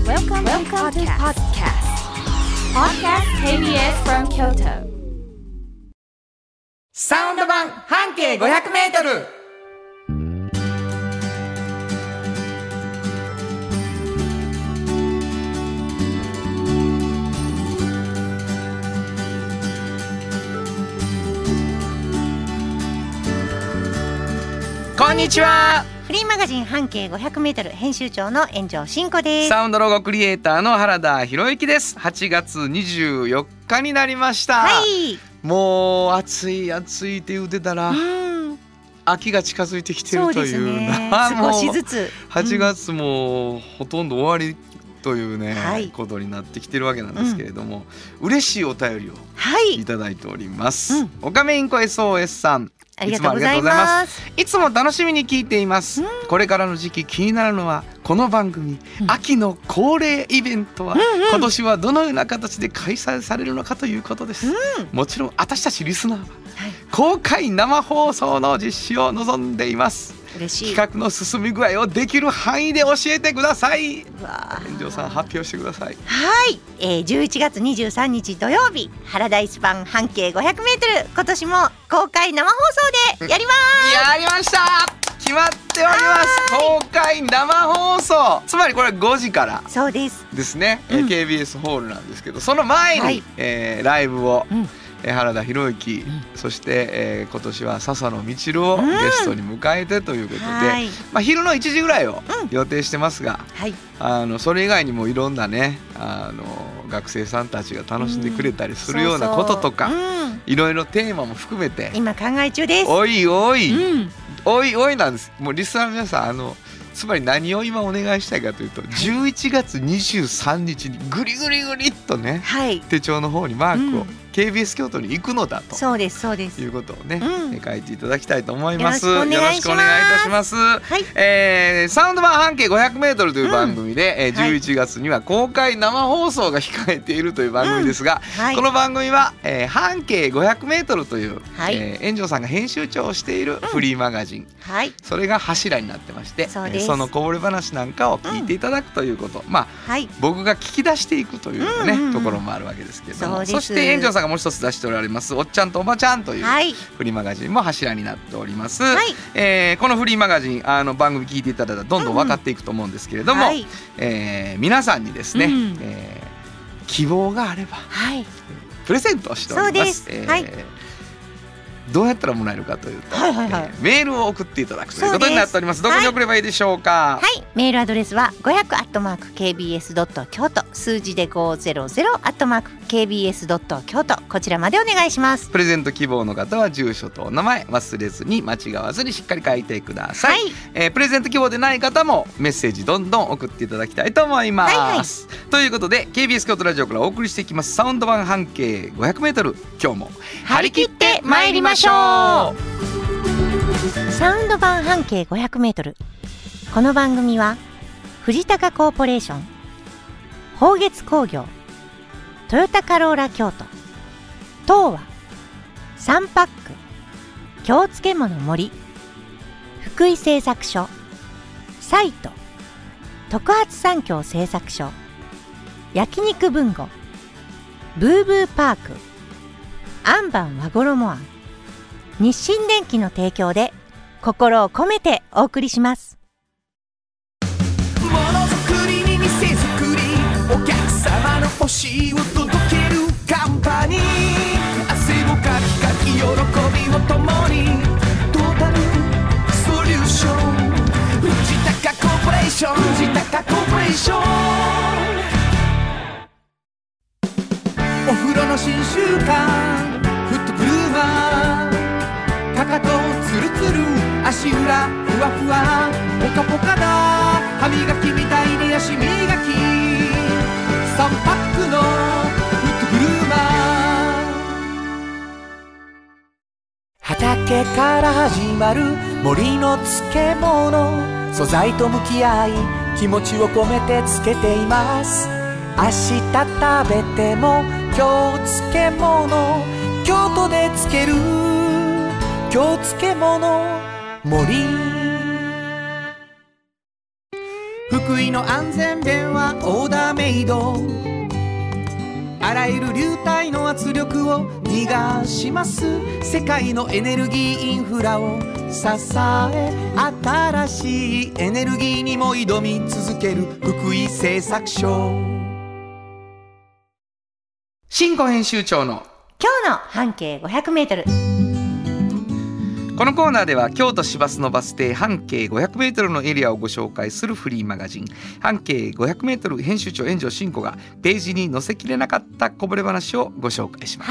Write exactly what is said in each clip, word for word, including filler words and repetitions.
Welcome, Welcome to podcast. Podcast ケービーエス from Kyoto. サウンド版半径ごひゃくメートル。こんにちは。 フリーマガジン半径 ごひゃくメートル 編集長の炎上真子です。 サウンドロゴクリエイターの原田博之です。はちがつにじゅうよっかになりました。 はい、 もう暑い暑いって言うてたら、うん、秋が近づいてきてるという、 ね、少しずつはちがつもほとんど終わりというね、はい、ことになってきてるわけなんですけれども、うん、嬉しいお便りをいただいております、はい、うん、オカメインコ エスオーエス さん、 ありがとうございます。 いつも楽しみに聞いています、うん、これからの時期気になるのはこの番組、うん、秋の恒例イベントは、うんうん、今年はどのような形で開催されるのかということです、うん、もちろん私たちリスナーは、はい、公開生放送の実施を望んでいます。 嬉しい。 企画の進み具合をできる範囲で教えてください。炎上さん、発表してください。 はい、えー、じゅういちがつにじゅうさんにち土曜日、原田イスパン半径 ごひゃくメートル、今年も公開生放送でやります。 やりました。決まっております。公開生放送、つまりこれごじからそうですですね、うん、ケービーエス ホールなんですけど、その前に、はい、えー、ライブを、うん、原田博之、うん、そして、えー、今年は笹野みちるをゲストに迎えてということで、うん、はい、まあ、昼のいちじぐらいを予定してますが、うん、はい、あのそれ以外にもいろんなね、あの学生さんたちが楽しんでくれたりするようなこととか、いろいろテーマも含めて今考え中です。 おいおい、うん、おいおいなんです。もうリスナーの皆さん、あのつまり何を今お願いしたいかというと、はい、じゅういちがつにじゅうさんにちにグリグリグリっとね、はい、手帳の方にマークを、うん、ケービーエス 京都に行くのだと、 そうですそうですいうことをね、うん、書いていただきたいと思います。 よろしくお願いいたします。 はい、えー、サウンド版半径 ごひゃくメートル という番組で、うん、えー、じゅういちがつには公開生放送が控えているという番組ですが、うん、はい、この番組は、えー、半径 ごひゃくメートル という、はい、えー、炎上さんが編集長をしているフリーマガジン、うん、はい、それが柱になってまして、 そ, えー、そのこぼれ話なんかを聞いていただくということ、うん、まあ、はい、僕が聞き出していくという、ね、うんうんうん、ところもあるわけですけれども、 そ, そして炎上さんがもう一つ出しておられますおっちゃんとおばちゃんというフリーマガジンも柱になっております、はい、えー、このフリーマガジン、あの番組聞いていただいたらどんどん分かっていくと思うんですけれども、うん、はい、えー、皆さんにですね、うん、えー、希望があれば、はい、プレゼントをしております。そうです、えー、はい、どうやったらもらえるかというと、はいはいはい、えー、メールを送っていただくということになっております。どこに送ればいいでしょうか。 はい、はい、メールアドレスは ごひゃく アットマーク ケービーエス ドット 京都、数字でごひゃく アットマーク ケービーエス ドット 京都、こちらまでお願いします。 プレゼント希望の方は住所とお名前忘れずに、間違わずにしっかり書いてください、はい、えー、プレゼント希望でない方もメッセージどんどん送っていただきたいと思います、はいはい、ということで ケービーエス 京都ラジオからお送りしていきますサウンド版半径 ごひゃくメートル、今日も張り切って参りましょう。 サウンド版半径 ごひゃくメートル、この番組は藤高コーポレーション、宝月工業、トヨタカローラ京都、東和、サンパック、京漬物森、福井製作所、サイト、特発産業製作所、焼肉文吾、ブーブーパーク、アンバン和衣庵、日清電機の提供で心を込めてお送りします。 ものづくりに店づくり、お客様の欲しいを届けるカンパニー、汗をかきかき喜びを共に、トータルソリューション、藤高コーポレーション、藤高コーポレーション。お風呂の新習慣フットブルーマー、かかとツルツル足裏ふわふわポカポカだ、歯磨きみたいに足磨き、さんパックのフットブルーマー。畑から始まる森の漬物、素材と向き合い気持ちを込めて漬けています。明日食べても今日漬物、京都で漬ける京漬物森。 福井の安全弁はオーダーメイド、あらゆる流体の圧力を逃がします。世界のエネルギーインフラを支え、新しいエネルギーにも挑み続ける福井製作所。 新語編集長の今日の半径ごひゃくメートル。 このコーナーでは京都市バスのバス停半径ごひゃくメートルのエリアをご紹介するフリーマガジン半径ごひゃくメートル編集長円城真子がページに載せきれなかったこぼれ話をご紹介します。 はい。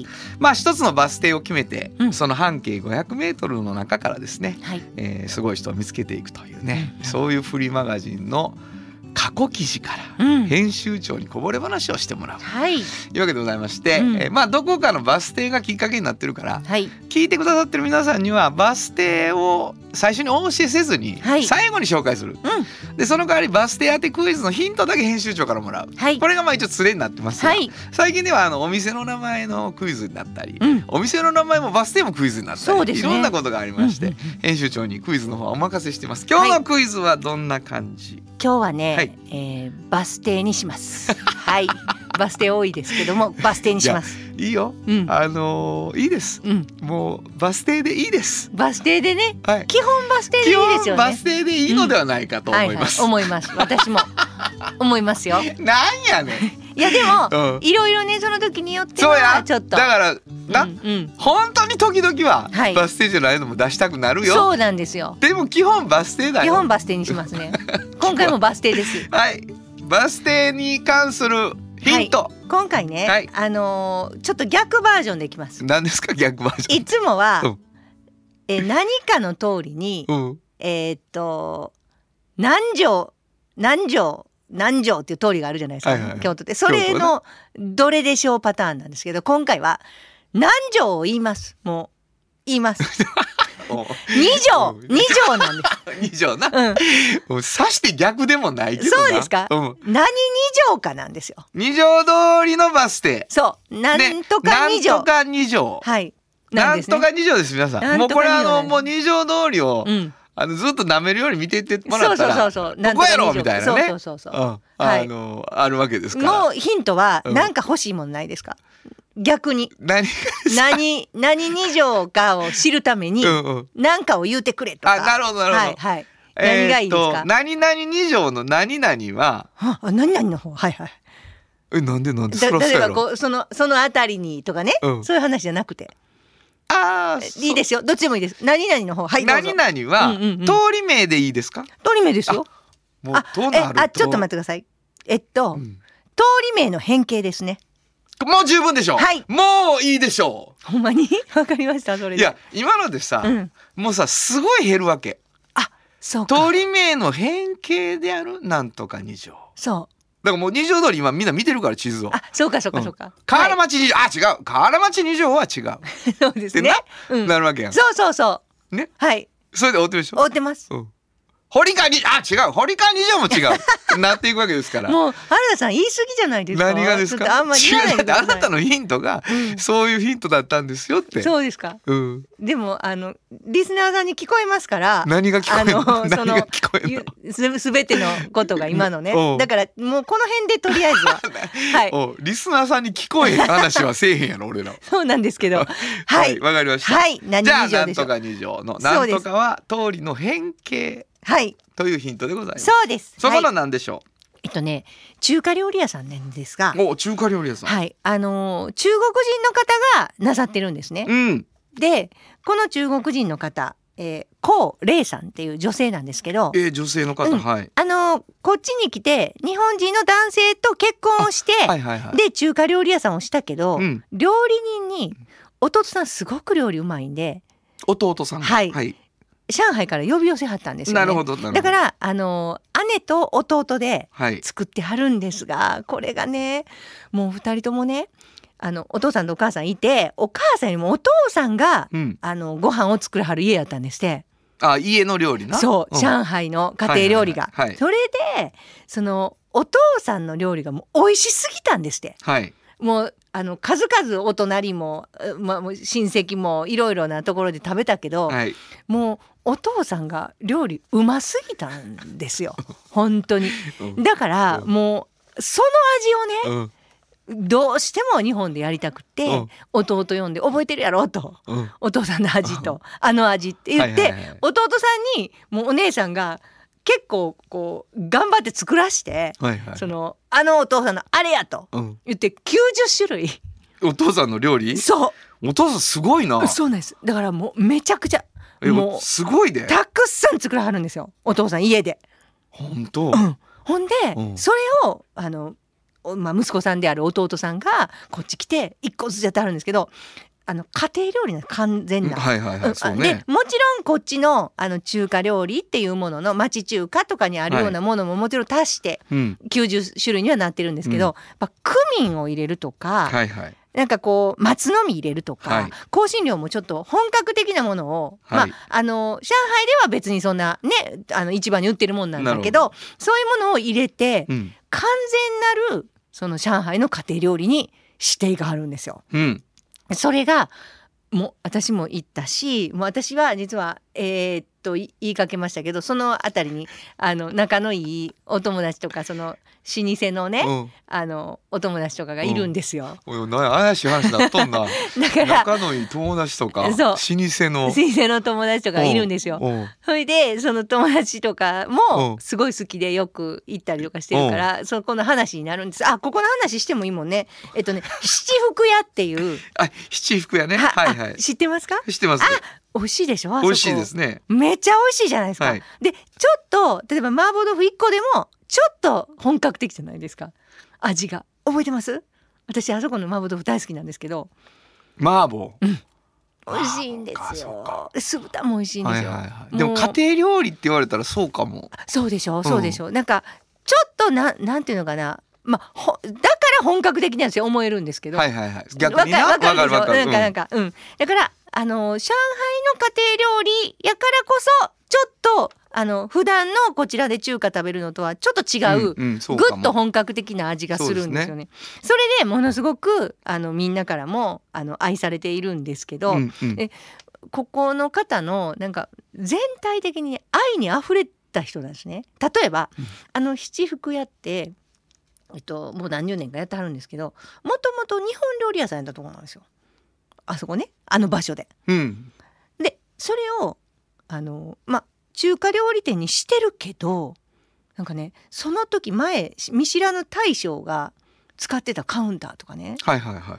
まあ一つのバス停を決めて、 うん、 その半径ごひゃくメートルの中からですね、 はい、 えー、すごい人を見つけていくというね、 うん、 そういうフリーマガジンの過去記事から編集長にこぼれ話をしてもらう、 はい、 いうわけでございまして、うん、えー、まあどこかのバス停がきっかけになってるから、はい、聞いてくださってる皆さんにはバス停を最初にお教えせずに最後に紹介する、はい、でその代わりバス停当てクイズのヒントだけ編集長からもらう、はい、これがまあ一応ツレになってますが、はい、最近ではあのお店の名前のクイズになったり、うん、お店の名前もバス停もクイズになったり、そうですね、いろんなことがありまして、うんうんうん、編集長にクイズの方はお任せしてます。今日のクイズはどんな感じ？ 今日はね、はい、えー、バス停にしますはい、バス停多いですけどもバス停にします。 いいよ、うん、あのー、いいです、うん、もうバス停でいいです。 バス停でね、はい、基本バス停でいいですよね。基本バス停でいいのではないかと思います、 うん、はいはい、思います。私も思いますよ。 なんやねん。 いやでも、うん、いろいろねその時によってはちょっとだからな、うんうん、本当に時々はバス停じゃないのも出したくなるよ、はい、そうなんですよ。でも基本バス停だよ。 基本バス停にしますね今回もバス停ですはいバス停に関するヒント、はい、 今回ね、はい、あのー、ちょっと逆バージョンでいきます。 何ですか逆バージョン？ いつもは、うん、え何かの通りに、うん、えー、っと南条南条南条っていう通りがあるじゃないですか、はいはい、京都ってそれのどれでしょうパターンなんですけど、今回は南条を言います。もう言います二条二条なんです二条な、うん、もう刺して逆でもないけどな。 そうですか、うん、何二条かなんですよ。 二条通りのバス停、 そうなんとか二条、 ね、なんとか二条、はいなんですね、なんとか二条です皆さん。もうこれあのもう二条通りを、うん、あのずっと舐めるように見ていってもらったら、そうそうそうそう、ここやろみたいなね、そうそうそうそう、うん、あの、はい、あるわけですから。 もうヒントは何か欲しいものないですか？逆に何何何二条かを知るために何かを言うてくれとか。 あ、なるほどなるほど、はいはい、 何がいいですか？ えー、何々二条の何々はあ何々の方、はいはい、 えなんでなんでだ例えばこうそのそのあたりにとかね、うん、そういう話じゃなくて、 あいいですよ、どっちでもいいです。何々の方、はい、どうぞ。 何々は、うんうんうん、通り名でいいですか？ 通り名ですよ。 もうどうなると、 あ、ちょっと待ってください。えっと、うん、通り名の変形ですね。 もう十分でしょう、はい、もういいでしょう。 ほんまにわかりました。それでいや今のでさ、うん、もうさすごい減るわけ。 あ、そうか。 通り名の変形であるなんとか二条。 そうだからもう二条通り今みんな見てるから地図を。 あ、そうかそうかそうか、うん、 河原町二条、はい、あ違う河原町二条は違うそうですね、 な、うん、なるわけやん。 そうそうそうね、はい、 それで追ってるでしょ。 追ってます、 うん、堀川にあ違う堀川二条も違うなっていくわけですから。 もう原田さん言い過ぎじゃないですか。 何がですか？ あんまり言わないでください。 あなたのヒントが、うん、そういうヒントだったんですよって。 そうですか、うん、でもあのリスナーさんに聞こえますから。 何が聞こえるの？ あのそのす, すべてのことが今のねだからもうこの辺でとりあえずははい、 おリスナーさんに聞こえへん話はせえへんやろ俺らそうなんですけどはいわ、 はい、かりました。 はい、何二条でしょう。 じゃあなんとか二条のなんとかは通りの変形、はい、というヒントでございます。 そうです。 そこの何でしょう、はい、 えっとね中華料理屋さんなんですが。 お中華料理屋さん、 はい、あのー、中国人の方がなさってるんですね、うん、でこの中国人の方、えー、高麗さんっていう女性なんですけど、 えー、女性の方、うん、はい、 あのー、こっちに来て日本人の男性と結婚をして、はいはいはい、で中華料理屋さんをしたけど、うん、料理人に弟さんすごく料理うまいんで、 弟さん、 はい、はい、上海から呼び寄せはったんですよね。 なるほどなるほど。 だからあの姉と弟で作ってはるんですが、はい、これがねもうふたりともねあのお父さんとお母さんいて、お母さんよりもお父さんが、うん、あのご飯を作らはる家やったんですって。 あ、家の料理な。 そう、うん、上海の家庭料理が、はいはいはいはい、それでそのお父さんの料理がもう美味しすぎたんですって、はい、もうあの数々お隣も、ま、親戚もいろいろなところで食べたけど、はい、もうお父さんが料理うますぎたんですよ本当に。だからもうその味をね、うん、どうしても日本でやりたくて、うん、弟呼んで覚えてるやろと、うん、お父さんの味と、うん、あの味って言って、はいはいはい、弟さんにもうお姉さんが結構こう頑張って作らして、はいはい、そのあのお父さんのあれやと言ってきゅうじゅっしゅるい、 お父さんの料理。そうお父さんすごいな。 そうなんです。だからもうめちゃくちゃもうすごいでたくさん作らはるんですよお父さん家で。 本当、 うん、ほんで、うん、それをあの、まあ、息子さんである弟さんがこっち来て一個ずつやってはるんですけど、あの家庭料理の完全な、 はいはいはい、そうね、 でもちろんこっちのあの中華料理っていうものの町中華とかにあるようなものももちろん足してきゅうじゅっしゅるいにはなってるんですけど、うん、やっぱクミンを入れるとか、はいはい、なんかこう松の実入れるとか、はい、香辛料もちょっと本格的なものを、はい、まあ、あの上海では別にそんなねあの市場に売ってるもんなんだけど、そういうものを入れて、うん、完全なるその上海の家庭料理にしていかはるんですよ。うん、それがもう私も行ったし、もう私は実はえー、っと言いかけましたけど、そのあたりにあの仲のいいお友達とかその老舗のね、うん、あのお友達とかがいるんですよ。 うん、怪しい話だっとんなだから仲のいい友達とかそう老舗の老舗の友達とかいるんですよ。それでその友達とかもすごい好きでよく行ったりとかしてるからそこの話になるんです。あ、ここの話してもいいもんね。えっとね七福屋っていうあ、七福屋ね、はいはい、 知ってますか？ 知ってます。 あ、美味しいでしょ。あそこ美味しいですね。 めっちゃ美味しいじゃないですか、はい、でちょっと例えば麻婆豆腐いっこでもちょっと本格的じゃないですか味が。覚えてます？私あそこの麻婆豆腐大好きなんですけど。 麻婆、うん、 美味しいんですよ。酢豚も美味しいんですよ、はいはいはい、 でも家庭料理って言われたらそうかも。 そうでしょそうでしょ、うん、なんかちょっとななんていうのかな、まあ、ほだから本格的なんですよ思えるんですけど、 はいはいはい、逆になわかるわかる、なんかなんか、うん、だからあの上海の家庭料理やからこそちょっとあの普段のこちらで中華食べるのとはちょっと違う、うんうん、ぐっと本格的な味がするんですよね。 そ, ねそれでものすごくあのみんなからもあの愛されているんですけど、うんうん、えここの方のなんか全体的に愛にあふれた人なんですね。例えば、うん、あの七福屋って、えっと、もう何十年かやってはるんですけど、もともと日本料理屋さんやったところなんですよあそこね、あの場所で、うん、でそれをあのまあ中華料理店にしてるけど、なんかねその時前見知らぬ大将が使ってたカウンターとかね、 はいはいはいはい、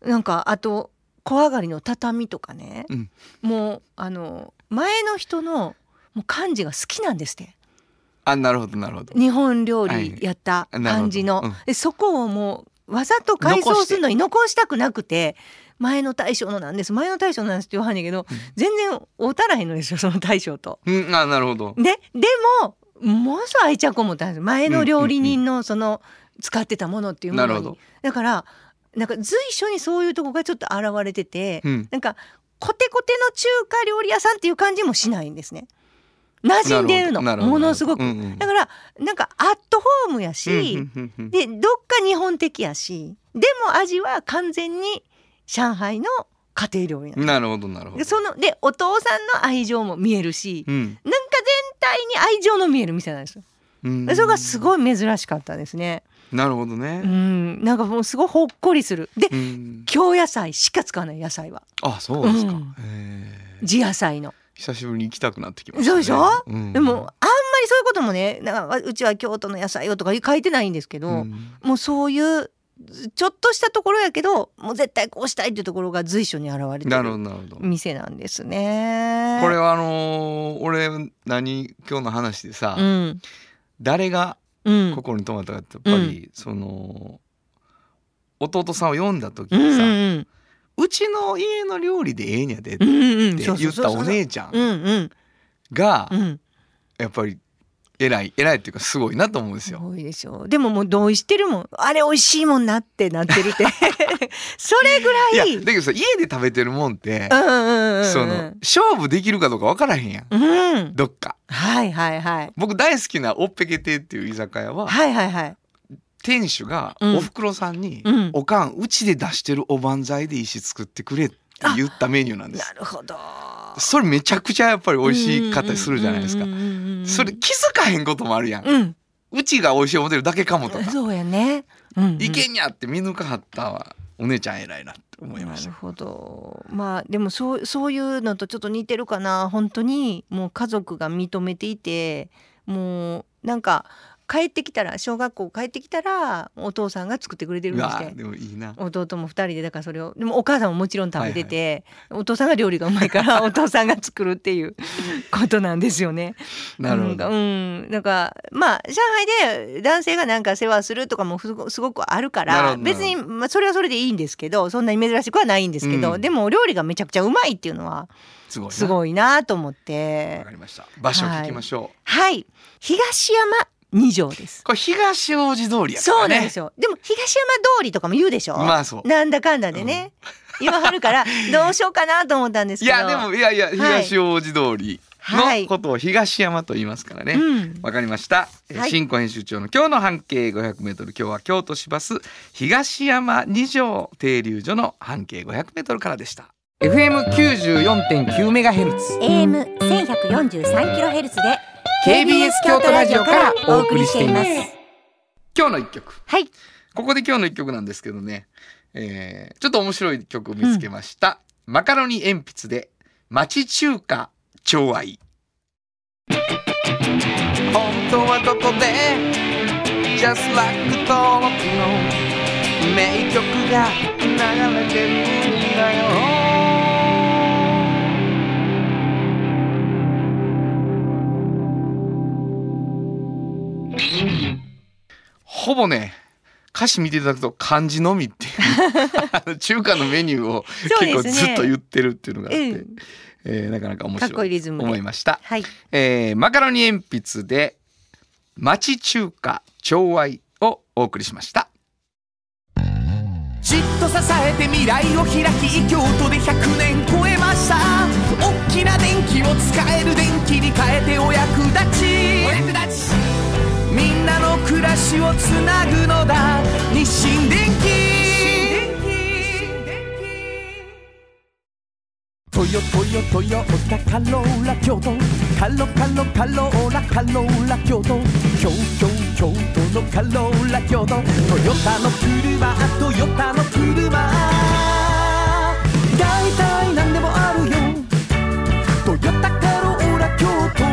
なんかあと小上がりの畳とかね、うん、もうあの前の人のもう感じが好きなんですって。 あ、なるほどなるほど。 日本料理やった感じの、はい、うん、でそこをもうわざと改装するのに残したくなくて、前の大将のなんです前の大将なんですって言わはんねんけど、うん、全然会うたらへんのですよその大将と、 うん、あ、なるほど。 ででもものすごい愛着を持ったんです前の料理人のその使ってたものっていうものに、うんうんうん、だからなんか随所にそういうとこがちょっと現れてて、うん、なんかコテコテの中華料理屋さんっていう感じもしないんですね。馴染んでるのものすごく、うんうん、だからなんかアットホームやし、うんうんうん、でどっか日本的やし、でも味は完全に上海の家庭料理なんです。 なるほどなるほど。 でそのでお父さんの愛情も見えるし、うん、なんか全体に愛情の見える店なんですよ。でそれがすごい珍しかったですね。 なるほどね。 うん、なんかもうすごいほっこりする。で、京野菜しか使わない野菜は。 あ、そうですか。うん、 地野菜の。 久しぶりに行きたくなってきましたね。 そうでしょ、うん、でもあんまりそういうこともね、なんかうちは京都の野菜をとか書いてないんですけど、うん、もうそういうちょっとしたところやけどもう絶対こうしたいっていうところが随所に現れてる店なんですね。 これはあのー、俺何今日の話でさ、うん、誰が心に留まったかってやっぱり、うん、その弟さんを読んだ時にさ、うんうん、うちの家の料理でええんやでって言ったお姉ちゃんがやっぱり偉い偉いっていうかすごいなと思うんですよ。 すごいでしょ。でももう同意してるもん。あれ美味しいもんなってなってるってそれぐらい。 いやだけどさ家で食べてるもんって、うんうんうん、その勝負できるかどうか分からへんやん、うん、どっか。 はいはいはい。 僕大好きなおっぺけ亭っていう居酒屋は、 はいはいはい、 店主がおふくろさんに、うん、おかんうちで出してるおばんざいで石作ってくれって言ったメニューなんです。 なるほど。 それめちゃくちゃやっぱり美味しかったりするじゃないですか。 うんうんうんうんうん、 それ気づかへんこともあるやん、 うん、 うちが美味しい思ってるだけかもとか、 そうやね、うんうん、 いけんやって見抜かはったわお姉ちゃん偉いなって思いました。 なるほど。まあでもそうそういうのとちょっと似てるかな。本当にもう家族が認めていて、もうなんか帰ってきたら、小学校帰ってきたらお父さんが作ってくれてるんですって。 でもいいな。 弟もふたりで、だからそれを、でもお母さんももちろん食べてて、はいはい、お父さんが料理がうまいからお父さんが作るっていうことなんですよね。 なるほど。 うん、なんかまあ上海で男性がなんか世話するとかもすごくあるから、別に、まあ、それはそれでいいんですけど、そんなに珍しくはないんですけど、うん、でも料理がめちゃくちゃうまいっていうのはすごい な, すごいなと思って。 わかりました。場所聞きましょう。 はい、はい、東山二条です。 これ東大路通りやからね。 そうなんですよ。でも東山通りとかも言うでしょ。 まあそう。 なんだかんだでね、うん、言わはるからどうしようかなと思ったんですけど。 いやでもいやいや東大路通りのことを東山と言いますからね。わ、はい、かりました。はい、新庫編集長の今日の半径ごひゃくメートル。今日は京都市バス東山二条停留所の半径ごひゃくメートルからでした。エフエムきゅうじゅうよんてんきゅうメガヘルツ、 エーエムせんひゃくよんじゅうさんキロヘルツ でケービーエス 京都ラジオからお送りしています。今日の一曲、 はい、 ここで今日の一曲なんですけどね、えー、ちょっと面白い曲を見つけました、うん、マカロニ鉛筆で町中華寵愛。本当はここで Just Like 登録の名曲が流れてるんだよ。ほぼね歌詞見ていただくと漢字のみっていう中華のメニューを結構ずっと言ってるっていうのがあって、うん、えー、なかなか面白いと思いました。 はい、 えー、マカロニ鉛筆で町中華寵愛をお送りしました。 じっと支えて未来を開き、京都でひゃくねん超えました。大きな電気を使える電気に変えてお役立ち、お役立ち、みんなの暮らしをつなぐのだ日清電気。トヨトヨトヨタカローラ京都、カロカロカローラカローラ京都、京京京都のカローラ京都、トヨタの車トヨタの車、だいたいなんでもあるよ、トヨタカローラ京都。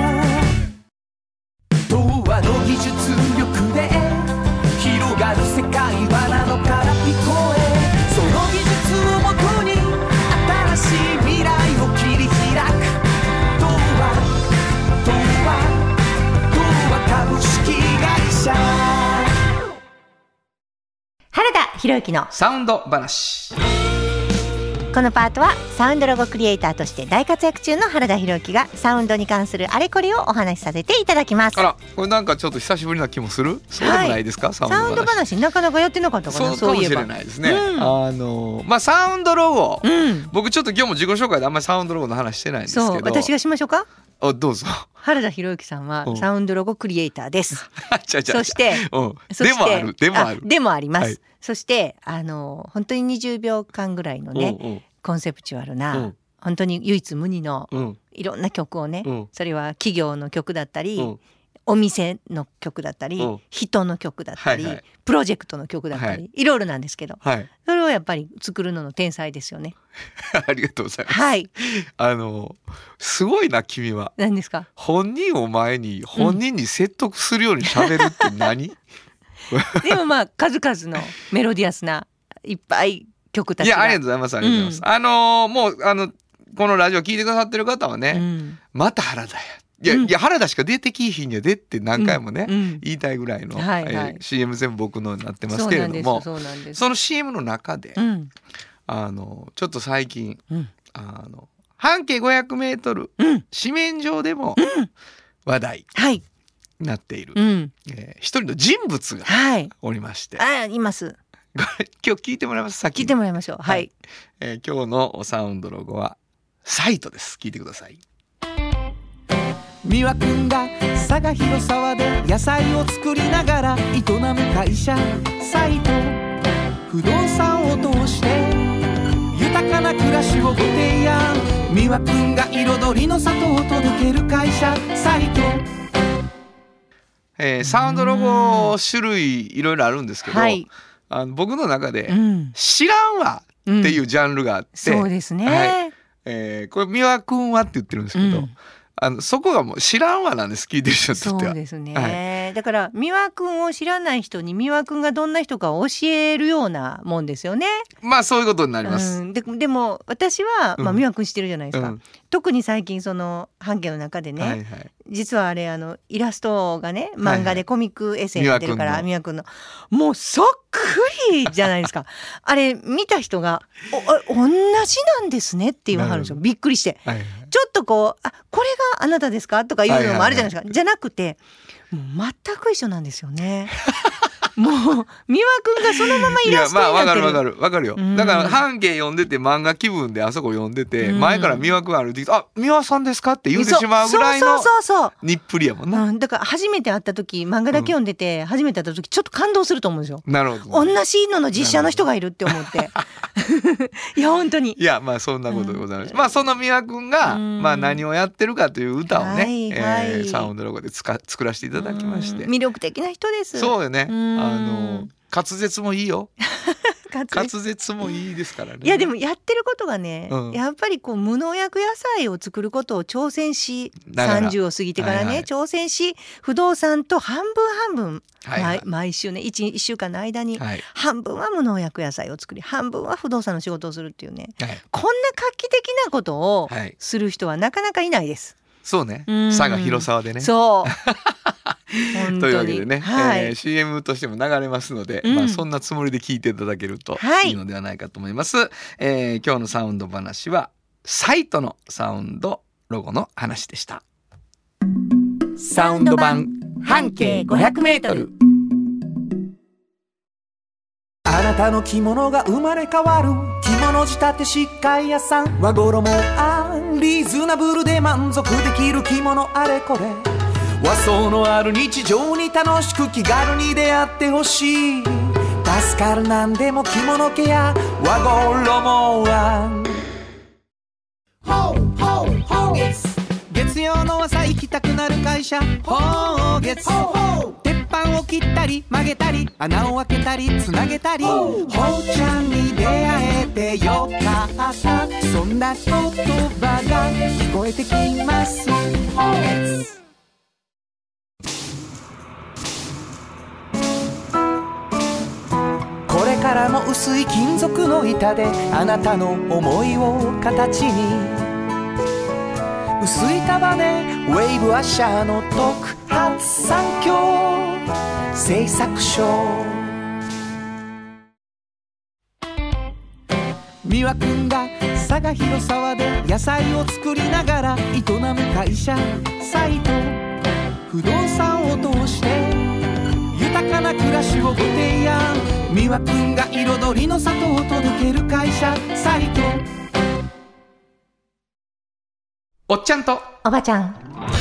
東和の技術力で広がる世界はなのから聞こえ、その技術をもとに新しい未来を切り開く、東和東和東和株式会社。 原田博之のサウンド話。 このパートはサウンドロゴクリエイターとして大活躍中の原田博之がサウンドに関するあれこれをお話しさせていただきます。 あら、これなんかちょっと久しぶりな気もする。そうでもないですか、はい、サウンド話。 サウンド話なかなかやってなかったかな。 そうかもしれないですね、うん、あのまあサウンドロゴ、うん、僕ちょっと今日も自己紹介であんまりサウンドロゴの話してないんですけど、 そう私がしましょうか。 あ、どうぞ。 原田博之さんはサウンドロゴクリエイターです。 そして、うん、そしてでもあるでもあるでもあります、はい、そしてあの本当ににじゅうびょうかんぐらいのね、うんうん、コンセプチュアルな、うん、本当に唯一無二の、うん、いろんな曲をね、うん、それは企業の曲だったり、うん、お店の曲だったり、うん、人の曲だったり、はいはい、プロジェクトの曲だったり、はい、いろいろなんですけど、はい、それをやっぱり作るのの天才ですよね。 ありがとうございます、 はい、 あのすごいな君は。 何ですか。 本人を前に本人に説得するように喋るって何、 うん、でもまあ数々のメロディアスないっぱい曲たちが。 いやありがとうございますありがとうございます、うん、あのー、もうあのこのラジオ聞いてくださってる方はね、うん、また原田やいや、うん、いや原田しか出てきいひんやでって何回もね、うんうん、言いたいぐらいの、はいはい、えー、シーエム 全部僕のになってますけれども、 そ, その シーエム の中で、うん、あのちょっと最近、うん、あの半径ごひゃくメートル、うん、紙面上でも話題になっている、はい、えー、一人の人物がおりまして、 はい、あいます。 今日聞いてもらいます。先聞いてもらいましょう。はい、はい、 えー、今日のサウンドロゴはサイトです。聞いてください。 三輪くんが佐賀広沢で野菜を作りながら営む会社サイト、不動産を通して豊かかな暮らしをご提案。美和くんが彩りの里を届ける会社サイト。 えー、サウンドロゴ種類いろいろあるんですけど、はい、あの僕の中で、うん、知らんわっていうジャンルがあって、 うん、そうですね、はい、 えー、これ美和くんはって言ってるんですけど、うん、あのそこがもう知らんわなんです、聞いてる人にとっては。 そうですね、はい、だから美和くんを知らない人に美和くんがどんな人かを教えるようなもんですよね。 まあそういうことになります、 うん、で, でも私は、まあ、美和くん知ってるじゃないですか、うん、特に最近その半径の中でね、はいはい、実はあれあのイラストがね漫画でコミックエッセイになってるから、はいはい、美和くんのもうそっくりじゃないですかあれ見た人がお同じなんですねって言わはるんですよ。びっくりして、はいはい、ちょっとこうあこれがあなたですかとかいうのもあるじゃないですか、はいはいはい、じゃなくてもう全く一緒なんですよねもう美和くんがそのままイラストになってる。いやまあわかるわかるわかるよ、うん、だから半径読んでて漫画気分であそこ読んでて、うん、前から美和くん歩いてきてあ美和さんですかって言うてしまうぐらいのにっぷりやもんな、うん、 だから初めて会った時漫画だけ読んでて、うん、初めて会った時ちょっと感動すると思うんですよ。 なるほど、 同じのの実写の人がいるって思っていや本当にいやまあそんなことでございます、うん、まあその美和くんが、うん、まあ何をやってるかという歌をね、はいはい、えー、サウンドロゴでつか作らせていただきまして、 魅力的な人です。 そうよね、あの滑舌もいいよ滑舌もいいですからね。 いやでもやってることがね、うん、やっぱりこう無農薬野菜を作ることを挑戦しさんじゅうを過ぎてからね、はいはい、挑戦し不動産と半分半分、はいはい、毎週ね 1, いっしゅうかんの間に半分は無農薬野菜を作り半分は不動産の仕事をするっていうね、はい、こんな画期的なことをする人はなかなかいないです。 そうね、佐賀広沢でね。 そうというわけでね、はい、えー、シーエム としても流れますので、うん、まあ、そんなつもりで聞いていただけるといいのではないかと思います、はい、えー、今日のサウンド話はサイトのサウンドロゴの話でした。 サウンド版半径ごひゃくメートル。あなたの着物が生まれ変わる着物仕立て疾患屋さん。和衣あリーズナブルで満足できる着物あれこれ。和装のある日常に楽しく気軽に出会ってほしい。助かるなんでも着物ケア和衣はほうほうほうげつ。月曜の朝行きたくなる会社ほうげつ。鉄板を切ったり曲げたり穴を開けたりつなげたりほうちゃんに出会えてよかった。そんな言葉が聞こえてきますほうげつ。これからも薄い金属の板であなたの思いを形に。薄い束ねウェーブアッシャーの特発産業製作所。美和くんが佐賀広沢で野菜を作りながら営む会社サイト。不動産を通して豊かな暮らしをご提案。美和くんが彩りの里を届ける会社サイト。 おっちゃんとおばちゃん。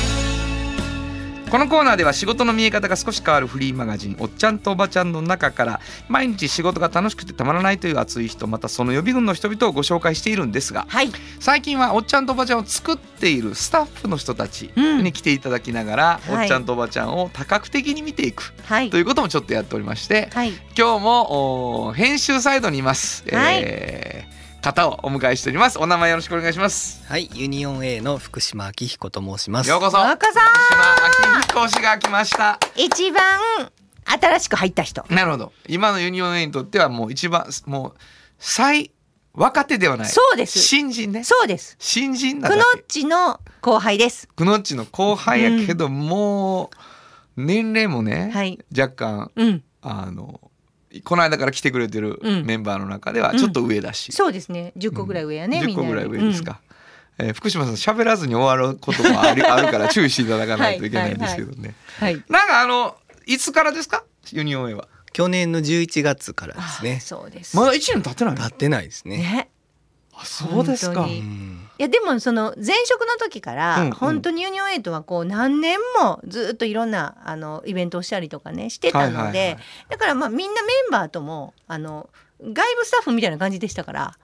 このコーナーでは仕事の見え方が少し変わるフリーマガジンおっちゃんとおばちゃんの中から毎日仕事が楽しくてたまらないという熱い人またその予備軍の人々をご紹介しているんですが、はい、最近はおっちゃんとおばちゃんを作っているスタッフの人たちに来ていただきながら、うん、おっちゃんとおばちゃんを多角的に見ていく、はい、ということもちょっとやっておりまして、はい、今日も編集サイドにいます、はい、えー方をお迎えしております。お名前よろしくお願いします。 はい、ユニオン A の福島明彦と申します。 ようこそ。 ようこそ。 福島明彦氏が来ました。 一番新しく入った人。 なるほど。今のユニオン A にとってはもう一番もう最若手ではない。 そうです。 新人ね。 そうです。 新人なだけ。 くのっちの後輩です。 くのっちの後輩やけど、うん、もう年齢もね、はい、若干、うん、あの。この間から来てくれてるメンバーの中ではちょっと上だし、 うんうん、そうですねじゅっこぐらい上やね、うん、みんなじゅっこぐらい上ですか、うんえー、福島さん喋らずに終わることもある, あるから注意していただかないといけないんですけどねはい、はい、なんかあのいつからですかユニオン A は。 去年のじゅういちがつからですね。 そうです。 まだいちねん経ってないの。 経ってないですね。ねあそうですか。いやでもその前職の時から本当にユニオン A とはこう何年もずっといろんなあのイベントをしたりとかねしてたので、だからまあみんなメンバーともあの外部スタッフみたいな感じでしたから。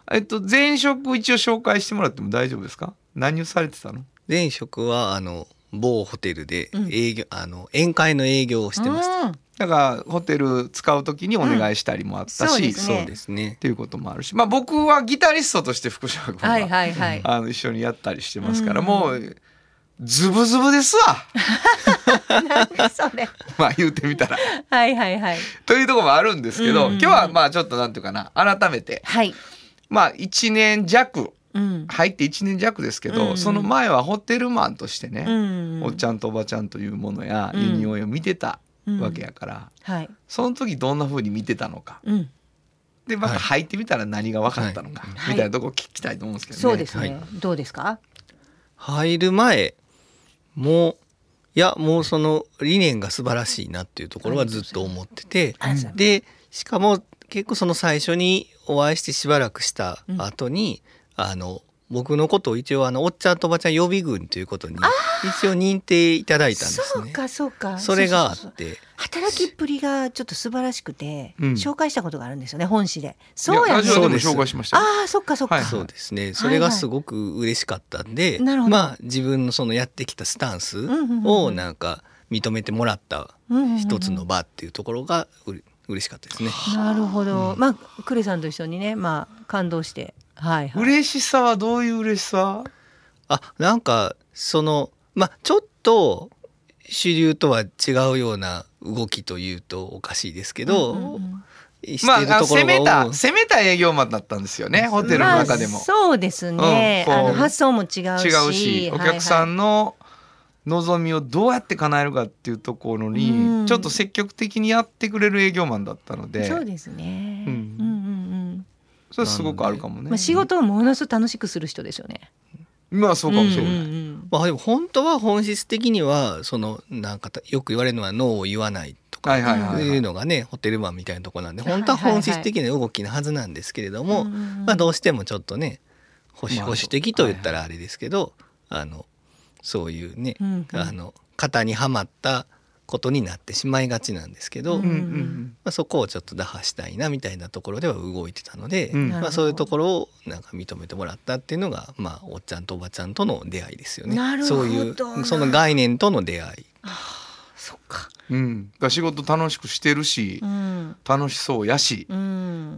えっと前職一応紹介してもらっても大丈夫ですか？何をされてたの？ 前職はあの某ホテルで営業、うん、あの宴会の営業をしてました。 だからホテル使うときにお願いしたりもあったし、うん、 そうですねっていうこともあるし、まあ僕はギタリストとして福島君は、 はいはいはい、 あの一緒にやったりしてますから、うん、もうズブズブですわ。 なんでそれ。 まあ言うてみたら。 はいはいはい。 というところもあるんですけど、うんうんうん、今日はまあちょっとなんていうかな、改めて、 はい、 まあいちねん弱、 うん、 入っていちねん弱ですけど、うんうん、その前はホテルマンとしてね、 うんうん、 おっちゃんとおばちゃんというものやユニオンを見てたわけやから、 うんはい、 その時どんな風に見てたのか、うん、でまた入ってみたら何が分かったのか、はい、みたいなところ聞きたいと思うんですけどね。 そうですね、 はい、 どうですか？ 入る前もういやもうその理念が素晴らしいなっていうところはずっと思ってて、でしかも結構その最初にお会いしてしばらくした後に、うん、あの僕のことを一応あのおっちゃんとおばちゃん予備軍ということに一応認定いただいたんですね。 そうかそうか。 それがあってそうそうそう、働きっぷりがちょっと素晴らしくて、うん、紹介したことがあるんですよね本誌で。そうやね。 ラジオでも紹介しました。 ああそっかそっか、 はい、そうですね。それがすごく嬉しかったんで、はいはい、まあ自分のそのやってきたスタンスをなんか認めてもらった一つの場っていうところがうれ嬉しかったですね。 なるほど、うん、まあクレさんと一緒にね、まあ感動して、はいはい、 嬉しさはどういう嬉しさ？ あ、なんかそのまあちょっと主流とは違うような動きというとおかしいですけど、うんうん、 まあ攻めた攻めた営業マンだったんですよね、ホテルの中でも。 まあ、そうですね、うん、あの発想も違うし、 違うし、お客さんの望みをどうやって叶えるかっていうところに、うん、ちょっと積極的にやってくれる営業マンだったので。 そうですね、うんうんうん、 それはすごくあるかもね。 まあ、仕事をものすごく楽しくする人ですよね。 まあそうかもしれない、うんうんうん、 まあ、でも本当は本質的にはそのなんかよく言われるのはノーを言わないとかいうのがねホテルマンみたいなところなんで、本当は本質的な動きのはずなんですけれども、まあどうしてもちょっとね保守、保守的と言ったらあれですけど、あのそういうね、うんうん、あの型にはまったことになってしまいがちなんですけど、うんうん、まあ、そこをちょっと打破したいなみたいなところでは動いてたので、うん、まあ、そういうところをなんか認めてもらったっていうのが、まあ、おっちゃんとおばちゃんとの出会いですよね。 なるほど。 そういうその概念との出会い。 あ、そっか、 うん、仕事楽しくしてるし、うん、楽しそうやし、うん、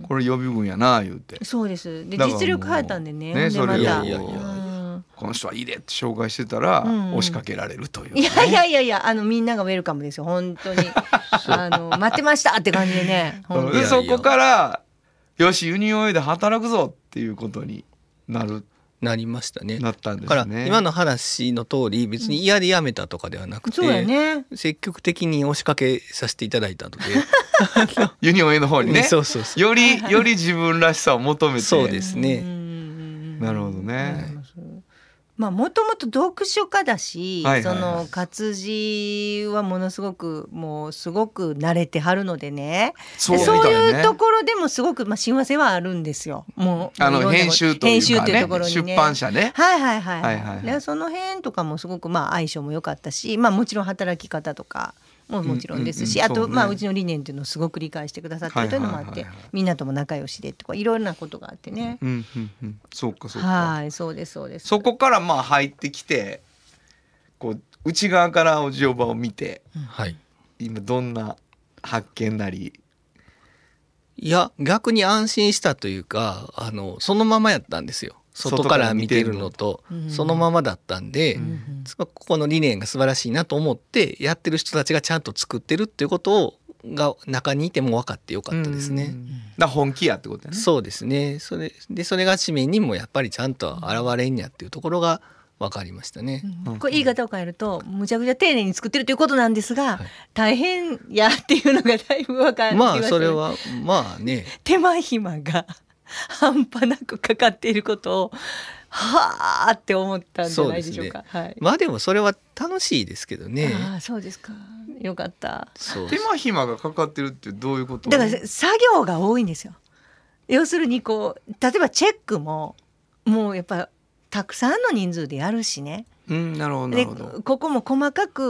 これ予備軍やな言うて。 そうです。で実力変えたんでね。 ね、それをいやいやいや、 この人はいいでって紹介してたら、うん、押しかけられるという、ね、 いやいやいやいや、あのみんながウェルカムですよ本当に。あの待ってましたって感じでね。 でそこからよしユニオン A で働くぞっていうことになるなりましたね。 なったんですね。 だから今の話の通り別に嫌で辞めたとかではなくて、 うん、そうやね、 積極的に押しかけさせていただいたのでユニオン A の方にね、 そうそうそう、 よりより自分らしさを求めて。 そうですね。 なるほどね。 まあもともと読書家だし、はいはいはい、その活字はものすごくもうすごく慣れてはるのでね、そう、そういうところでもすごくまあ親和性はあるんですよ。もうあの編集というかね、 編集というところにね、 出版社ね、 はいはいはい、はいはいはい、でその辺とかもすごくまあ相性も良かったし、まあもちろん働き方とかももちろんですし、うんうんうん、あと、ね、まあうちの理念っていうのをすごく理解してくださってるというのもあって、はいはいはいはい、みんなとも仲良しでとかいろいろなことがあってね、 うんうんうん、そうかそうか、 はい、そうですそうです。 そこからまあ入ってきてこう内側からおじおばを見て、うん、はい、今どんな発見なり。 いや逆に安心したというか、あのそのままやったんですよ。外から見てるのとそのままだったんで、うんうん、ここの理念が素晴らしいなと思ってやってる人たちがちゃんと作ってるっていうことをが中にいても分かってよかったですね。 うん、だ本気やってことだね。 そうですね。それでそれが紙面にもやっぱりちゃんと現れんやっていうところが分かりましたね。 うん、これ言い方を変えるとむちゃくちゃ丁寧に作ってるということなんですが、はい、大変やっていうのがだいぶ分かります。 まあそれはまあね、 手間暇が半端なくかかっていることをはあって思ったんじゃないでしょうか。 そうですね。はい、まあでもそれは楽しいですけどね。 ああそうですか。よかった。 そう手間暇がかかってるってどういうこと？ だから作業が多いんですよ。要するにこう例えばチェックももうやっぱたくさんの人数でやるしね。 うん、なるほどなるほど。 でここも細かく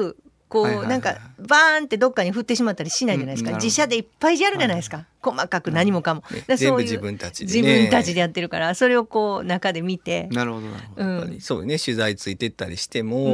こう、 はいはいはい、 なんかバーンってどっかに振ってしまったりしないじゃないですか、うん、自社でいっぱいやるじゃないですか、はい、細かく何もかも、 うん、全部自分たちで、ね、 自分たちでやってるから、それをこう中で見て、 なるほどなるほど、 うん、そうね、取材ついてったりしても、うん、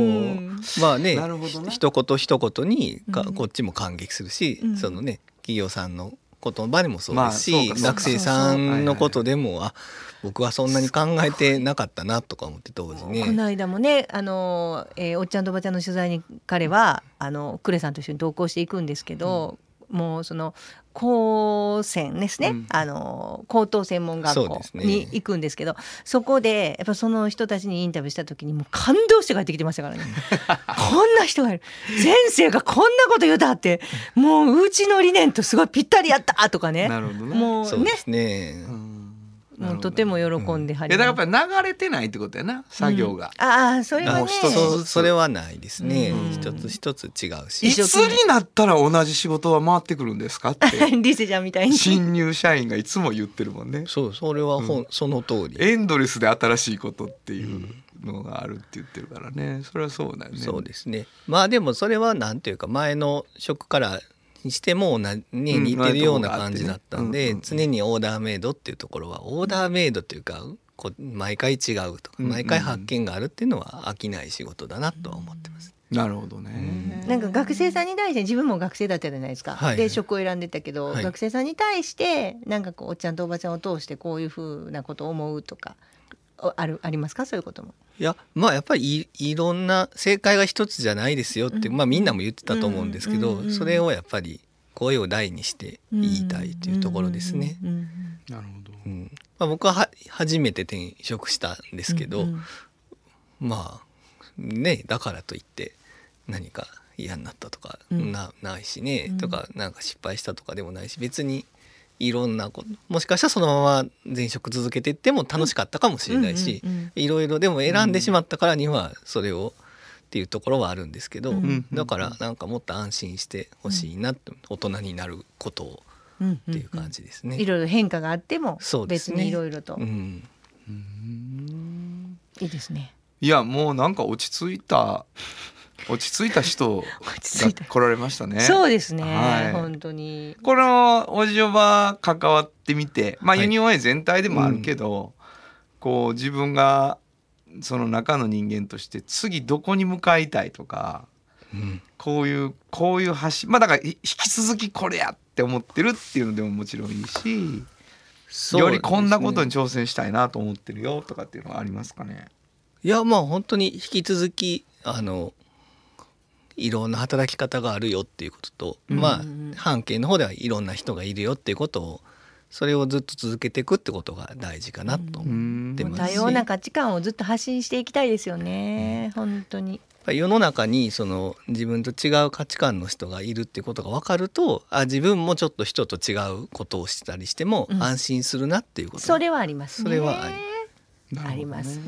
まあね、一言一言にか、うん、こっちも感激するし、うん、そのね企業さんの言葉でもそうですし、まあ、学生さんのことでも、あ、僕はそんなに考えてなかったなとか思って当時ね。 この間もね、あの、えー、おっちゃんとおばちゃんの取材に彼はあのクレさんと一緒に同行していくんですけど、うん、もうその高専ですね、うん、あの高等専門学校に行くんですけど、 そ, です、ね、そこでやっぱその人たちにインタビューした時にもう感動して帰ってきてましたからねこんな人がいる、先生がこんなこと言うたって、もううちの理念とすごいぴったりやったとかね、 なるほどね、 もうね、 そうですね、うん、 もうとても喜んではります、 うん、だからやっぱり流れてないってことやな、作業が、 うん、ああそれはね、 そ, それはないですね、うん、一つ一つ違うし、 いつになったら同じ仕事は回ってくるんですかってリセちゃんみたいに新入社員がいつも言ってるもんね。 そう、それはほ、うん、その通り、 エンドレスで新しいことっていうのがあるって言ってるからね、それはそうだよね。 そうですね、まあでもそれはなんていうか前の職からにしてもな、ね、似てるような感じだったんで、うんね、常にオーダーメイドっていうところはオーダーメイドというか、こう毎回違うとか、毎回発見があるっていうのは飽きない仕事だなとは思ってます。 なるほどね。 なんか学生さんに対して自分も学生だったじゃないですか、はい、で職を選んでたけど、はい、学生さんに対してなんかこうおっちゃんとおばちゃんを通してこういうふうなことを思うとかあるありますか、そういうことも。 いや、まあやっぱり い, いろんな正解が一つじゃないですよって、うん、まあみんなも言ってたと思うんですけど、うんうんうん、それをやっぱり声を大にして言いたいというところですね。 なるほど、 うん、まあ、僕はは初めて転職したんですけど、うんうん、まあね、だからといって何か嫌になったとか な,、うん、ないしね、うん、とかなんか失敗したとかでもないし、別にいろんなこと、もしかしたらそのまま前職続けていっても楽しかったかもしれないし、いろいろでも選んでしまったからにはそれをっていうところはあるんですけど、うん、だからなんかもっと安心してほしいなって、うん、大人になることをっていう感じですね、うんうんうん、 いろいろ変化があっても別にいろいろと、ね、うん、 うーん、 いいですね。 いやもうなんか落ち着いた落ち着いた人が来られましたね。 そうですね、 はい、 本当にこのおじおば関わってみて、まあ、ユニオン A 全体でもあるけど、はい、うん、こう自分がその中の人間として次どこに向かいたいとか、うん、こういうこういう橋、まあだから引き続きこれやって思ってるっていうのでももちろんいいし、よりこんなことに挑戦したいなと思ってるよとかっていうのはありますかね。 いや、まあ本当に引き続きあのいろんな働き方があるよっていうことと、うん、まあ半径の方ではいろんな人がいるよっていうことを、それをずっと続けていくってことが大事かなと思ってますし、 多様な価値観をずっと発信していきたいですよね、うん、本当に。 世の中にその自分と違う価値観の人がいるっていうことが分かると、あ、自分もちょっと人と違うことをしたりしても安心するなっていうこと、うん、 それはありますね。 それはあり、 ね、あります、うん、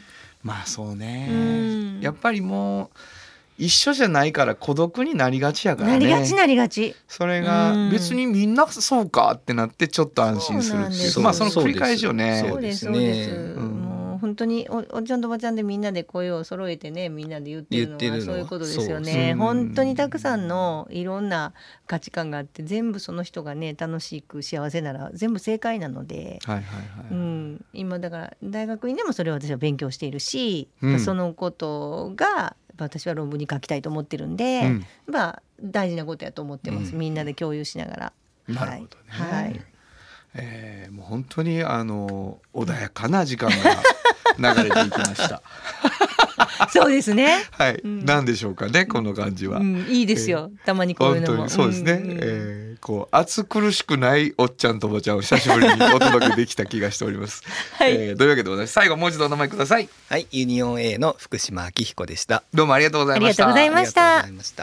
まあそうね、うん、やっぱりもう一緒じゃないから孤独になりがちやからね。 なりがちなりがち。 それが別にみんなそうかってなってちょっと安心するっていう、まあその繰り返しよね。 そうですそうです、うん、もう本当に お, おちゃんとおばちゃんでみんなで声を揃えてね、みんなで言ってるのはそういうことですよね。本当にたくさんのいろんな価値観があって、全部その人がね楽しく幸せなら全部正解なので、はいはいはい、うん、今だから大学院でもそれを私は勉強しているし、うん、そのことが私は論文に書きたいと思ってるんで、うん、まあ大事なことやと思ってます、うん、みんなで共有しながら。 なるほどね、はいはい、えー、もう本当にあの穏やかな時間が流れていきましたそうですね、 はい、うん、なんでしょうかねこの感じは、うん、 いいですよ、えー、たまにこういうのも本当にそうですね、うんうん、えー、こう暑苦しくないおっちゃんとおばちゃんを久しぶりにお届けできた気がしております、はい、えー、というわけでございます。最後もう一度お名前ください。 はい、ユニオン A の福島明彦でした。 どうもありがとうございました。 ありがとうございました。 ありがとうございました。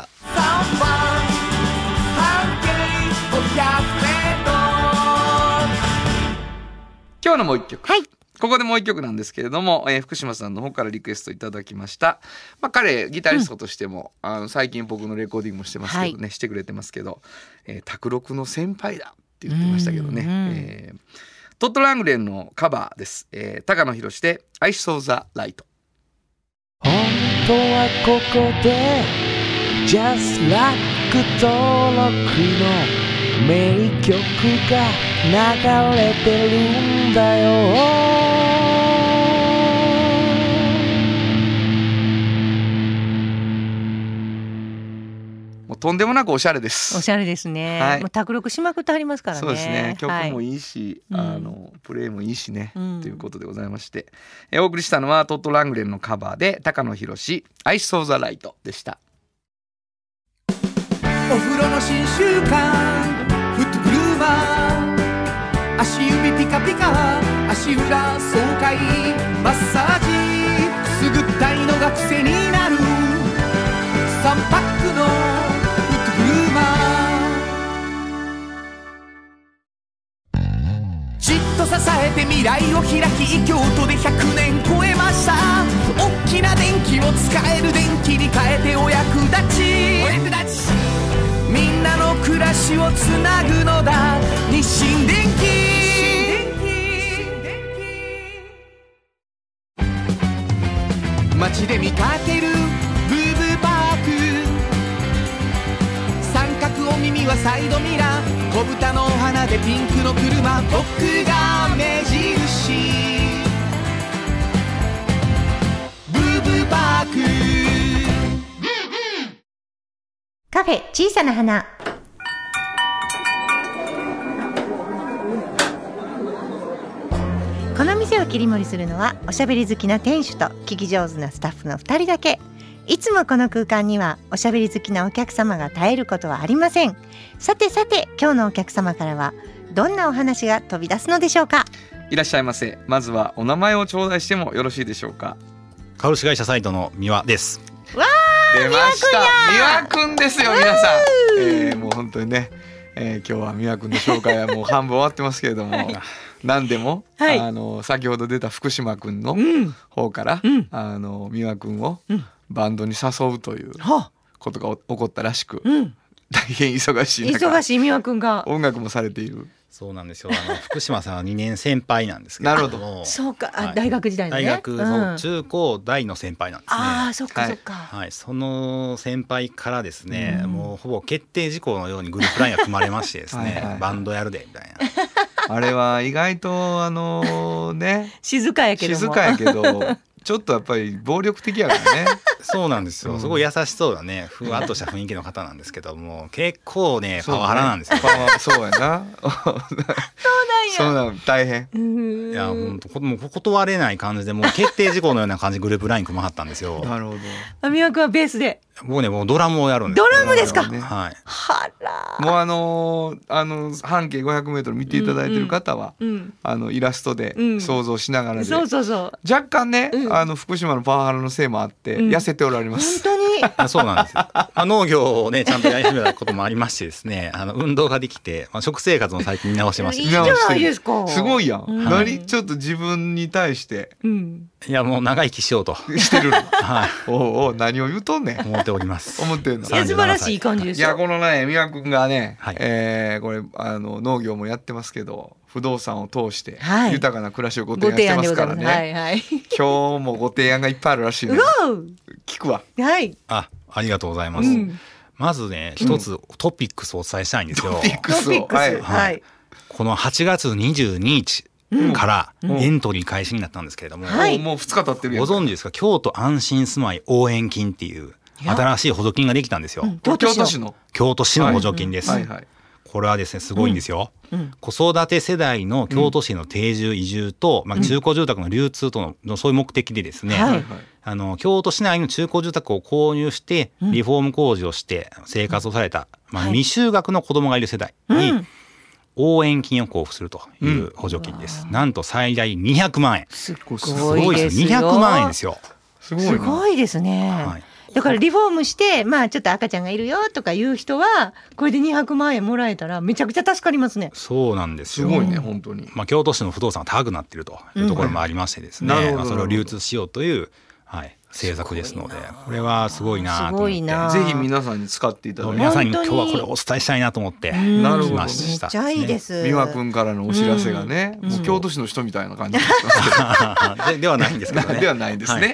今日のもう一曲、 はい、 ここでもう一曲なんですけれども、えー、福島さんの方からリクエストいただきました、まあ、彼ギタリストとしても、うん、あの最近僕のレコーディングもしてますけどね、はい、してくれてますけど、えー、卓録の先輩だって言ってましたけどね、えー、トット・ラングレンのカバーです、えー、高野博で I Saw the Light。 本当はここで Just Like 登録の名曲が流れてるんだよ。 もうとんでもなくおしゃれです。 おしゃれですね、はい、もう卓録しまくってありますからね。 そうですね、曲もいいし、はい、あのプレイもいいしね、うん、ということでございまして、えお送りしたのはトット・ラングレンのカバーで高野宏アイソーザライトでした。 お風呂の新習慣フットグルーマー、足指ピカピカ足裏爽快マッサージくすぐったいのが癖になるさんパックのフットグルーマー、じっと支えて未来を開き京都でひゃくねん超えました。大きな電気を使える電気に変えてお役立ちお役立ちみんなの暮らしをつなぐのだ日清電気。街で見かけるブーブーパーク、三角お耳はサイドミラー、小豚のお花でピンクの車、僕が目印ブーブーパーク。 カフェ小さな花。この店を切り盛りするのはおしゃべり好きな店主と聞き上手なスタッフのふたりだけ。いつもこの空間にはおしゃべり好きなお客様が絶えることはありません。さてさて今日のお客様からはどんなお話が飛び出すのでしょうか。 いらっしゃいませ。まずはお名前を頂戴してもよろしいでしょうか。 株式会社サイトの三輪です。 わー、 出ました三輪くんですよ皆さん、えー、もう本当にね、えー、今日は三輪くんの紹介はもう半分終わってますけれども、はい、何でも、はい、あの先ほど出た福島くんの方から、うん、あの三輪くんをバンドに誘うということが起こったらしく、うん、大変忙しい中忙しい三輪くんが音楽もされている。 そうなんですよ。あの福島さんはにねん先輩なんですけどなるほど。 そうか、はい、大学時代のね。 大学の中高大の先輩なんですね。 ああ、そっかそっか。 はい、その先輩からですね、うん、もうほぼ決定事項のようにグループラインが組まれましてですねはい、はい、バンドやるでみたいな。 あれは意外とあのね静かやけども静かやけどちょっとやっぱり暴力的やからね。 そうなんですよ、うん、すごい優しそうなねふわっとした雰囲気の方なんですけども結構ねパワハラなんですよ、ね、 そうやなそうなんやそうなん大変。 いや本当もう断れない感じでもう決定事項のような感じグループライン組まはったんですよ。 なるほど。 三輪くんはベースで。 僕ねもうドラムをやるんです。 ドラムですか、 ね、はい。 はらもうあのー、あの半径ごひゃくメートル見ていただいている方は、うんうん、あのイラストで想像しながらで、うん、 そうそうそう若干ね、うん、あの福島のパワハラのせいもあって、うん、痩せておられます。 本当にあそうなんですよ。あ農業をねちゃんとやり始めたこともありましてですねあの運動ができて、まあ、食生活も最近見直してました。 いいじゃないですか。 すごいやん、うん、何ちょっと自分に対して、 うん、いやもう長生きしようとしてる、はい、おうおう何を言うとんねん思っております。 思ってんの。 いや素晴らしい感じですよ。 いやこのね三輪くんがね、はいえー、これあの農業もやってますけど不動産を通して豊かな暮らしをご提案してますからね、はいはい、今日もご提案がいっぱいあるらしいので聞くわ。 はい、 あありがとうございます、うん、まずね一つトピックスをお伝えしたいんですよ。 トピックスを、はいはい、 このはちがつにじゅうににちからエントリー開始になったんですけれども、 はい、もうふつか経ってるやん。 ご存知ですか。京都安心住まい応援金っていう新しい補助金ができたんですよ、うん、 京都市の京都市の補助金です、はいはいはい、これはですねすごいんですよ、うんうん、子育て世代の京都市の定住移住と、うんまあ、中古住宅の流通と の, のそういう目的でですね、はい、あの京都市内の中古住宅を購入してリフォーム工事をして生活をされた、まあ、未就学の子供がいる世代に、うん応援金を交付するという補助金です、うん、なんと最大にひゃくまんえん。 すごいですよ。 にひゃくまんえんですよ。 すごい、すごいですね、はい、だからリフォームしてまあちょっと赤ちゃんがいるよとかいう人はこれでにひゃくまんえんもらえたらめちゃくちゃ助かりますね。 そうなんですよ。 すごいね本当に、 まあ、京都市の不動産が高くなっているというところもありましてですね、うんまあ、それを流通しようという、はい政策ですのでこれはすごいなと思ってぜひ皆さんに使っていただいて皆さんに今日はこれをお伝えしたいなと思って来ました。 めっちゃいいです。 三輪くんからのお知らせがね、うん、もう京都市の人みたいな感じでで, ではないんですけどねではないんですね、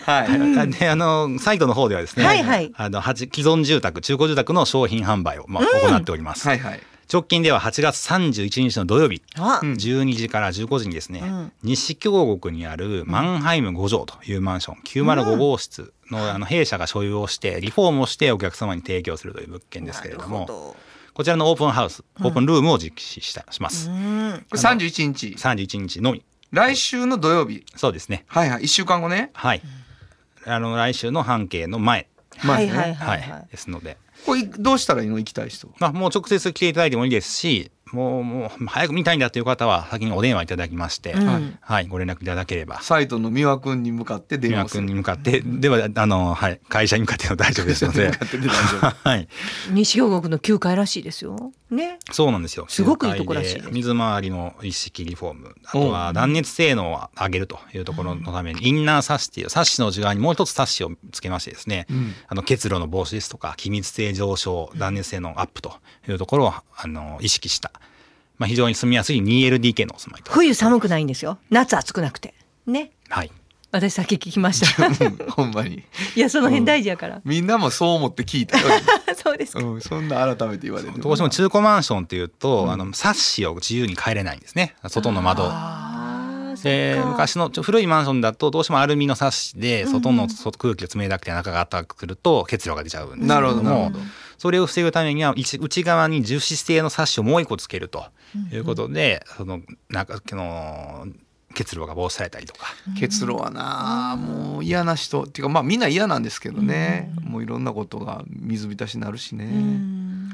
はい、 であのサイトの方ではですね、 はいはい、 あの既存住宅中古住宅の商品販売を、まあ、行っております、 はいはい、 直近でははちがつさんじゅういちにちの土曜日じゅうにじからじゅうごじにですね、うん、西京極にあるマンハイムごじょうというマンションきゅうまるごごうしつ の,、うん、あの弊社が所有をしてリフォームをしてお客様に提供するという物件ですけれども、こちらのオープンハウス、オープンルームを実施したします、うん、 これさんじゅういちにちさんじゅういちにちのみ、 来週の土曜日、 そうですね、 はいはい、いっしゅうかんごね、 はい、あの来週の半径の前、 はいはいはい、 はい、ですので、 これどうしたらいいの、行きたい人、 まあ、もう直接来ていただいてもいいですし、もう、もう早く見たいんだという方は先にお電話いただきまして、うんはい、ご連絡いただければ、 サイトの三輪くんに向かって電話する、 三輪くんに向かってではあの、はい、会社に向かっての大丈夫ですのではい、 西京極のきゅうかいらしいですよ、ね、 そうなんですよ、 すごくいいとこらしいです。 水回りの一式リフォーム、あとは断熱性能を上げるというところのために、うん、インナーサッシっていうサッシの内側にもう一つサッシをつけましてですね、うん、あの結露の防止ですとか気密性上昇、断熱性能アップというところをあの意識した、まあ、非常に住みやすい にエルディーケー のお住まいと。 冬寒くないんですよ、夏暑くなくてね、 はい、 私さっき聞きましたほんまにいやその辺大事やから、うん、 みんなもそう思って聞いたよそうですか、 うん、そんな改めて言われる。 どうしても中古マンションっていうと、うん、あのサッシを自由に変えれないんですね、外の窓で、昔の古いマンションだとどうしてもアルミのサッシで外の空気が冷たくて中が暖かくすると結露が出ちゃうんですけども、なるほどなるほど、それを防ぐためには内側に樹脂製のサッシをもう一個つけるということで、うんうん、その中の結露が防止されたりとか。 結露はなもう嫌な人っていうか、まあみんな嫌なんですけどね、うん、もういろんなことが水浸しになるしね、うん、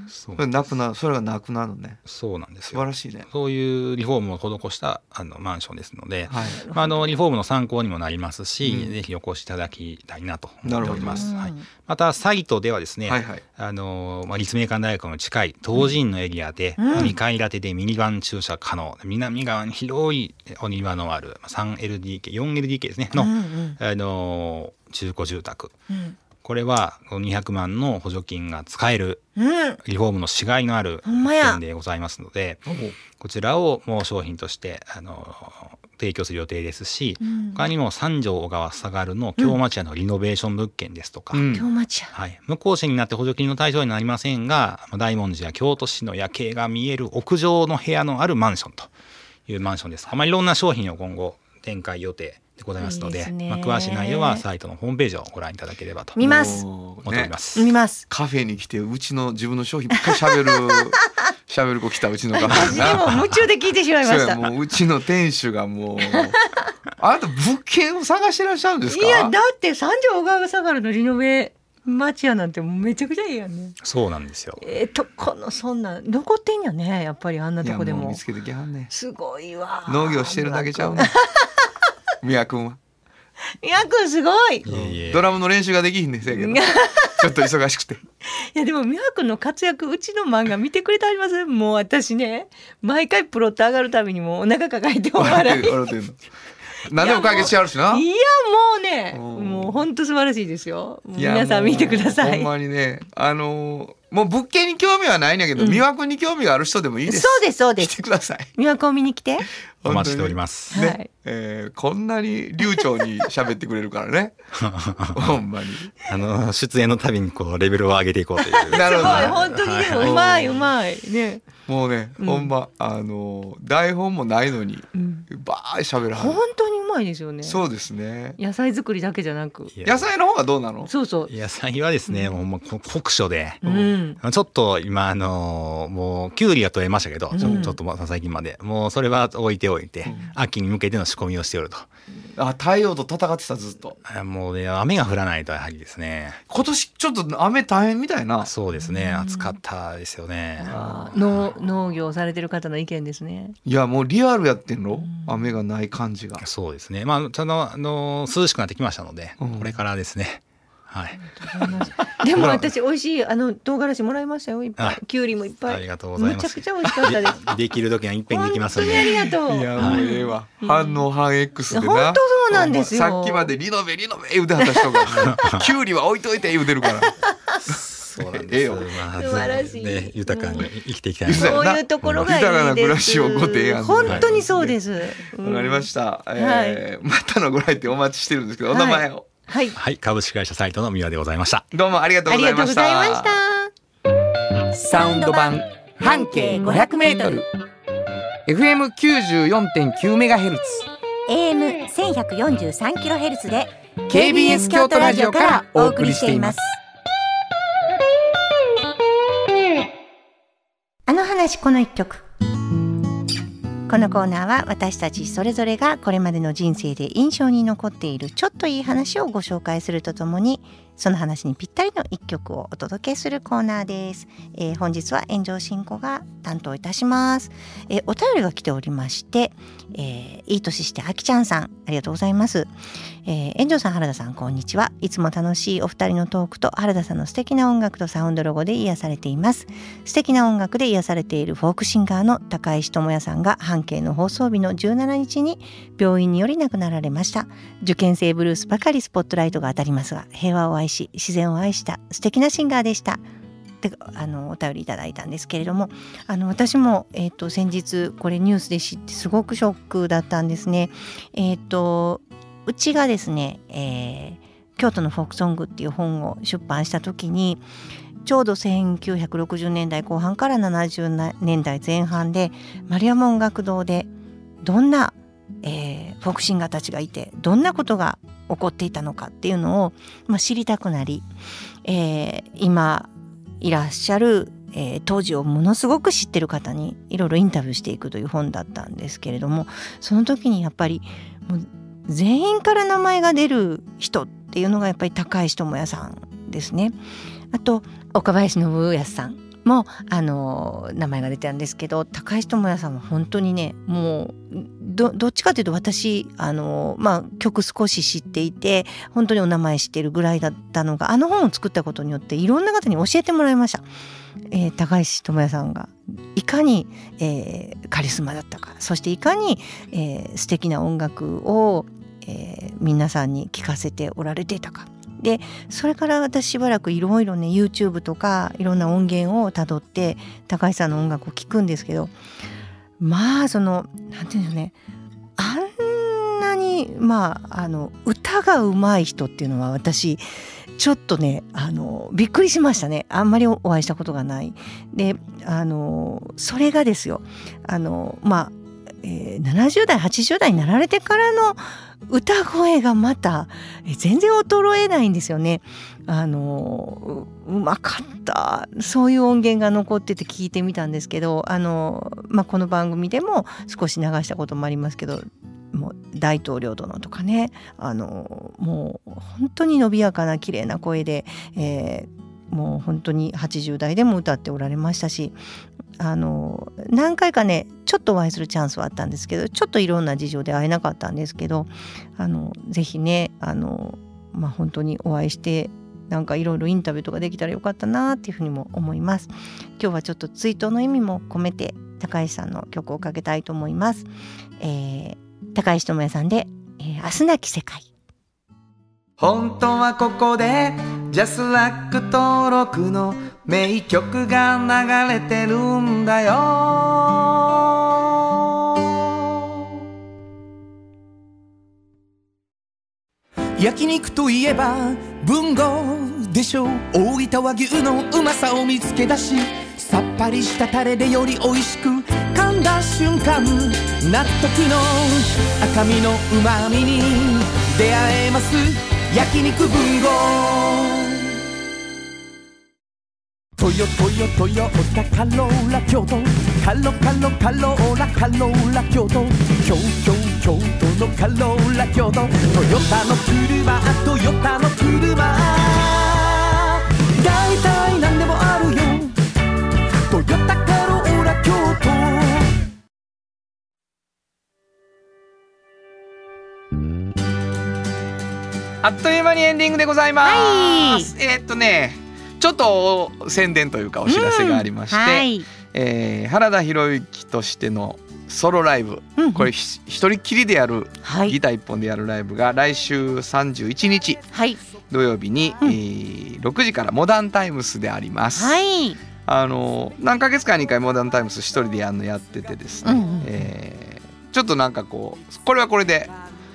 それなくなそれがなくなるのね。 そうなんですよ、 素晴らしいね。 そういうリフォームを施したあのマンションですので、はい、まあ、あのリフォームの参考にもなりますし、うん、ぜひお越しいただきたいなと思っております、はい、またサイトではですね、はいはい、あのまあ、立命館大学の近い東寺院のエリアで、うん、にかい建てでミニバン駐車可能、南側に広いお庭のある さんエルディーケー、よんエルディーケー ですねの、うんうん、あの中古住宅、うん、これはにひゃくまんの補助金が使える、うん、リフォームのしがいのある点でございますので、うん、こちらをもう商品としてあの提供する予定ですし、うん、他にも三条小川下がるの京町屋のリノベーション物件ですとか、 うん、京町屋、 はい、無効紙になって補助金の対象になりませんが、大文字や京都市の夜景が見える屋上の部屋のあるマンションというマンションです。まあ、いろんな商品を今後展開予定でございますので、いいですね、まあ、詳しい内容はサイトのホームページをご覧いただければと見ます思っております、 ね、見ます。 カフェに来てうちの自分の商品ばっかりしゃべるしゃべる子来たうちのカフェに私も夢中で聞いてしまいましたもううちの店主がもうあなた物件を探してらっしゃるんですか。 いやだって三条小川下がるのリノベ町屋なんてめちゃくちゃいいやんね。 そうなんですよ。 えー、とこのそんな残ってんやね、やっぱりあんなとこでも。 いやもう見つけてきはんね。 すごいわ。 農業してるだけちゃうね宮君は。 宮君すごい。 いえいえ、 ドラムの練習ができひんねんせやけどちょっと忙しくて。いやでも宮君の活躍うちの漫画見てくれてあります。もう私ね毎回プロット上がるたびにもうお腹抱えてお笑い笑ってんの何でも解決してあるしな。 いやもうね、うん、もう本当素晴らしいですよ。皆さん見てください。 ほんまにね、あのー、もう物件に興味はないんだけど、うん、美和君に興味がある人でもいいです。 そうですそうです。 来てください。 美和君を見に来て。 お待ちしております。 ね、 はい、 えー、こんなに流暢に喋ってくれるからね。ほんまに。 あの出演のたびにこうレベルを上げていこうという。 なるほど、ね。 本当にね、はい、うまいうまいね。 もうね、うん、ほんまあの台本もないのに、うん、バーッ喋らはる。 本当にうまいですよね。 そうですね。 野菜作りだけじゃなく、 野菜の方がどうなの？ そうそう。 野菜はですね、うん、もう酷暑で、 うん、 ちょっと今あのもうキュウリが取れましたけど、うん、ちょちょっと最近までもうそれは置いておいて、うん、秋に向けての仕込みをしておると。 あ、太陽と戦ってたずっと。 もうね雨が降らないとやはりですね。 今年ちょっと雨大変みたいな。 そうですね、暑かったですよね。 農農業されてる方の意見ですね。 いやもうリアルやってんの、雨がない感じが。 そうですね。まあちょっとあの涼しくなってきましたので、うん、これからですね。はい。 でも私美味しいあの唐辛子もらいましたよ。いっぱい。きゅうりもいっぱい。 ありがとうございます。 めちゃくちゃ美味しかったです。 できる時は一遍できますんで。 本当にありがとう。 いやもうええわ。反応反 X でな。 本当そうなんですよ。 さっきまでリノベリノベ言うてはった人がきゅうりは置いといて言うてるから。 そうなんです。 まあ、素晴らしい、 ね、豊かに生きていきたい。 そういうところがいいです。 豊かな暮らしをご提案。 本当にそうです。わ、 はい、かりました。えーはい、またのご来店お待ちしてるんですけど、お名前を。 はい、 はい、株式会社サイトの三輪でございました。 どうもありがとうございました。 ありがとうございました。 サウンド版半径ごひゃくメートル エフエムきゅうじゅうよんてんきゅうメガヘルツエーエムせんひゃくよんじゅうさんキロヘルツ でケービーエス 京都ラジオからお送りしています。 あの話この一曲。このコーナーは私たちそれぞれがこれまでの人生で印象に残っているちょっといい話をご紹介するとともに、その話にぴったりの一曲をお届けするコーナーです。えー、本日は炎上進行が担当いたします。えー、お便りが来ておりまして、えー、いい年してあきちゃんさん、ありがとうございます。えー、炎上さん、原田さん、こんにちは。いつも楽しいお二人のトークと原田さんの素敵な音楽とサウンドロゴで癒されています。素敵な音楽で癒されているフォークシンガーの高石智也さんが半径の放送日のじゅうしちにちに病院により亡くなられました。受験生ブルースばかりスポットライトが当たりますが、平和を愛し自然を愛した素敵なシンガーでしたってあのお便りいただいたんですけれども、あの私も、えー、と先日これニュースで知ってすごくショックだったんですね。えー、とうちがですね、えー、京都のフォークソングっていう本を出版した時に、ちょうどせんきゅうひゃくろくじゅうねんだいこう半からななじゅうねんだいぜん半で丸山音楽堂でどんな、えー、フォークシンガーたちがいてどんなことが起こっていたのかっていうのを、まあ、知りたくなり、えー、今いらっしゃる、えー、当時をものすごく知ってる方にいろいろインタビューしていくという本だったんですけれども、その時にやっぱりもう全員から名前が出る人っていうのがやっぱり高石智也さんですね。あと岡林信康さんもあの名前が出てたんですけど、高石智也さんは本当にね、もう ど, どっちかというと私あの、まあ、曲少し知っていて本当にお名前知ってるぐらいだったのが、あの本を作ったことによっていろんな方に教えてもらいました。えー、高石智也さんがいかに、えー、カリスマだったか、そしていかに、えー、素敵な音楽を、えー、皆さんに聴かせておられていたか。でそれから私しばらくいろいろね YouTube とかいろんな音源をたどって高橋さんの音楽を聴くんですけど、まあそのなんていうんですかね、あんなにまああの歌がうまい人っていうのは私ちょっとねあのびっくりしましたね。あんまりお会いしたことがない。であのそれがですよ、あのまあ、えー、ななじゅうだいはちじゅうだいになられてからの歌声がまた全然衰えないんですよね。あの う, うまかった、そういう音源が残ってて聞いてみたんですけど、あの、まあ、この番組でも少し流したこともありますけど、もう大統領殿とかね、あのもう本当に伸びやかな綺麗な声で、えー、もう本当にはちじゅうだいでも歌っておられましたし、あの何回かねちょっとお会いするチャンスはあったんですけど、ちょっといろんな事情で会えなかったんですけど、あのぜひねあの、まあ、本当にお会いしてなんかいろいろインタビューとかできたらよかったなっていうふうにも思います。今日はちょっと追悼の意味も込めて高石さんの曲をかけたいと思います。えー、高石智也さんで、えー、明日なき世界。 本当はここでジャスラック登録の名曲が流れてるんだよ。焼肉といえば文豪でしょう。大分和牛のうまさを見つけ出し、さっぱりしたタレでより美味しく噛んだ瞬間、納得の赤身のうまみに出会えます。焼肉文豪。トヨトヨトヨタカローラ京都、カロカロカローラカローラ京都、京京京都のカローラ京都、トヨタの車トヨタの車、だいたいなんでもあるよ、トヨタカローラ京都。 あっという間にエンディングでございます、はい、えー、っとねちょっと宣伝というかお知らせがありまして、うん、はい、えー、原田博之としてのソロライブ、うん、これ一人きりでやる、はい、ギター一本でやるライブが来週さんじゅういちにち、はい、土曜日に、うん、えー、ろくじからモダンタイムスであります、はい、あの何ヶ月かにかいモダンタイムス一人でやるのやっててですね、うんうん、えー、ちょっとなんかこうこれはこれで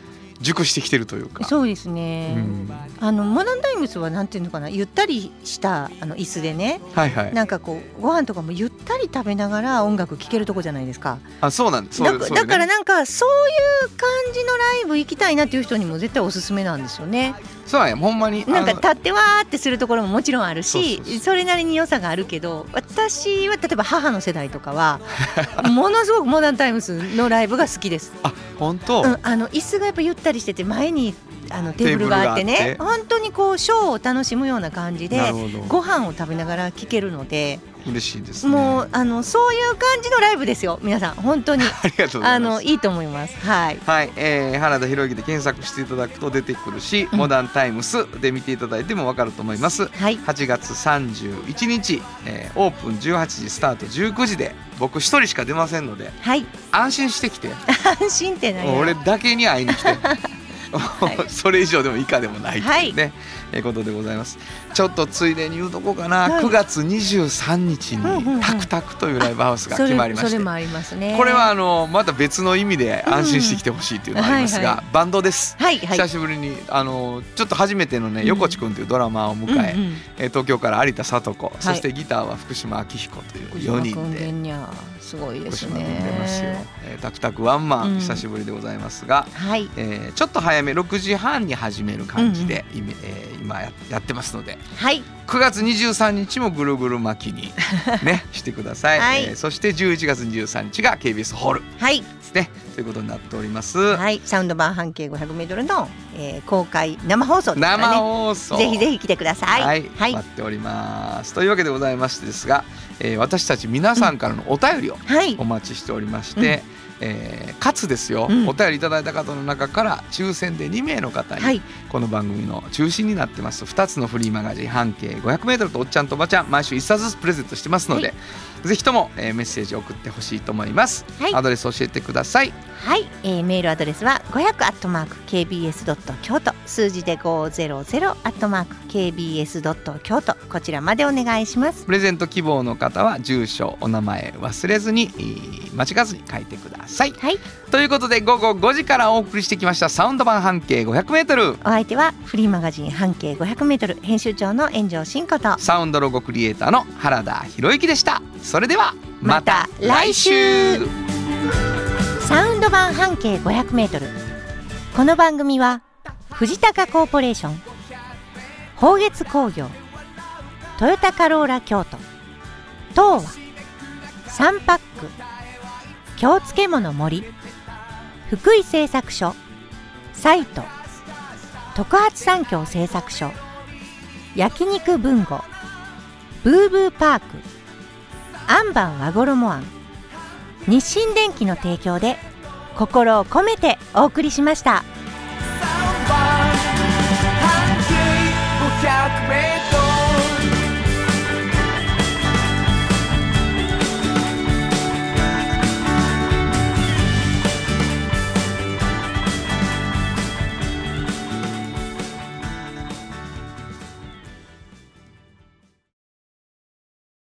熟してきてるというか。 そうですね、うん、あのモダンタイムスはなんていうのかな、ゆったりしたあの椅子でね、 はいはい、 なんかこうご飯とかもゆったり食べながら音楽聴けるとこじゃないですか。 あ、そうなんです。 だ, だからなんかそういう感じのライブ行きたいなっていう人にも絶対おすすめなんですよね。 そうや、ほんまになんか立ってわーってするところももちろんあるし、そうそうそう、それなりに良さがあるけど、私は例えば母の世代とかはものすごくモダンタイムスのライブが好きです。 あ、本当、 うん、あの椅子がやっぱゆったりしてて前にあのテーブルがあってね、本当にこうショーを楽しむような感じでご飯を食べながら聴けるので嬉しいですね。 もうあのそういう感じのライブですよ皆さん、本当にありがとうございます。 あのいいと思います。はい、 はい、えー、原田博之で検索していただくと出てくるし、うん、モダンタイムスで見ていただいても分かると思います。はい、はちがつさんじゅういちにち、えー、オープンじゅうはちじスタートじゅうくじで僕一人しか出ませんので、はい、安心してきて。 安心って何や。 俺だけに会いに来てはい、それ以上でも以下でもないというね、はい、えー、ことでございます。ちょっとついでに言うとこうかな、はい、くがつにじゅうさんにちにタクタクというライブハウスが決まりまして、 それ、それもありますね。 これはあのまた別の意味で安心してきてほしいというのがありますが、うんはいはい、バンドです、はいはい、久しぶりにあのちょっと初めてのね、うん、横地君というドラマーを迎え、うんうん、えー、東京から有田聡子、はい、そしてギターは福島明彦というよにんですごいですね。 福島君出ますよ、えー、タクタクワンマン、うん、久しぶりでございますが、はい、えー、ちょっと早めろくじはんに始める感じで、うんうん、えー、今 や, やってますので、はい、くがつにじゅうさんにちもぐるぐる巻きに、ね、してください、はい、えー、そしてじゅういちがつにじゅうさんにちが ケービーエス ホールですね、はい、ということになっております。 はい、サウンド版半径 ごひゃくメートル の、えー、公開生放送ですからね。 生放送ぜひぜひ来てください。 はい、はい、待っております。というわけでございましてですが、えー、私たち皆さんからのお便りをお待ちしておりまして、うん、はい、えー、かつですよ、うん、お便りいただいた方の中から抽選でにめいの方に、はい、この番組の中心になってますふたつのフリーマガジン半径 ごひゃくメートル とおっちゃんとおばちゃん毎週いっさつずつプレゼントしてますので、はい、ぜひとも、えー、メッセージを送ってほしいと思います、はい、アドレス教えてください。 はい、えー、メールアドレスは ごひゃく アットマーク ケービーエス ドット 京都、数字でごひゃく アットマーク ケービーエス ドット 京都、こちらまでお願いします。 プレゼント希望の方は住所お名前忘れずに、間違わずに書いてください。はい、ということでごごごじからお送りしてきましたサウンド版半径 ごひゃくメートル、 お相手はフリーマガジン半径 ごひゃくメートル 編集長の炎上真子とサウンドロゴクリエイターの原田博之でした。それではまた来週。 サウンド版半径 ごひゃくメートル、 この番組は藤高コーポレーション、宝月工業、トヨタカローラ京都、東和、サンパック、京漬物森、福井製作所、サイト、特発産業製作所、焼肉文吾、ブーブーパーク、アンバン和衣あん、日清電機の提供で心を込めてお送りしました。